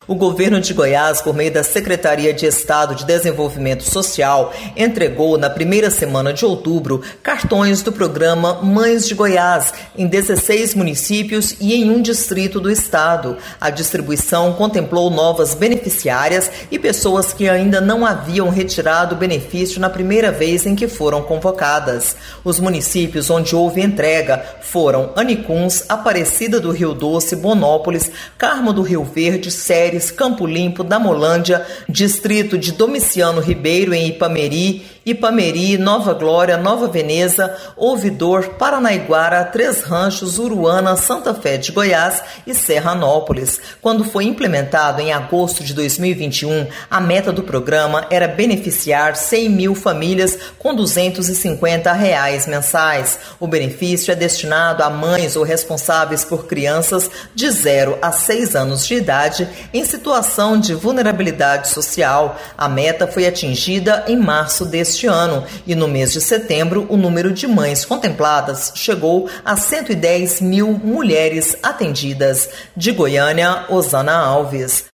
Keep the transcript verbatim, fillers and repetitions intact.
O governo de Goiás, por meio da Secretaria de Estado de Desenvolvimento Social, entregou na primeira semana de outubro cartões do programa Mães de Goiás em dezesseis municípios e em um distrito do estado. A distribuição contemplou novas beneficiárias e pessoas que ainda não haviam retirado o benefício na primeira vez em que foram convocadas. Os municípios onde houve entrega foram Anicuns, Aparecida do Rio Doce, Bonópolis, Carmo do Rio Verde, Séries, Campo Limpo, Damolândia, distrito de Domiciano Ribeiro em Ipameri, Ipameri, Nova Glória, Nova Veneza, Ouvidor, Paranaiguara, Três Ranchos, Uruana, Santa Fé de Goiás e Serranópolis. Quando foi implementado em agosto de dois mil e vinte e um, a meta do programa era beneficiar cem mil famílias com duzentos e cinquenta reais mensais. O benefício é destinado a mães ou responsáveis por crianças de zero a seis anos de idade em situação de vulnerabilidade social. A meta foi atingida em março deste ano e no mês de setembro o número de mães contempladas chegou a cento e dez mil mulheres atendidas. De Goiânia, Osana Alves.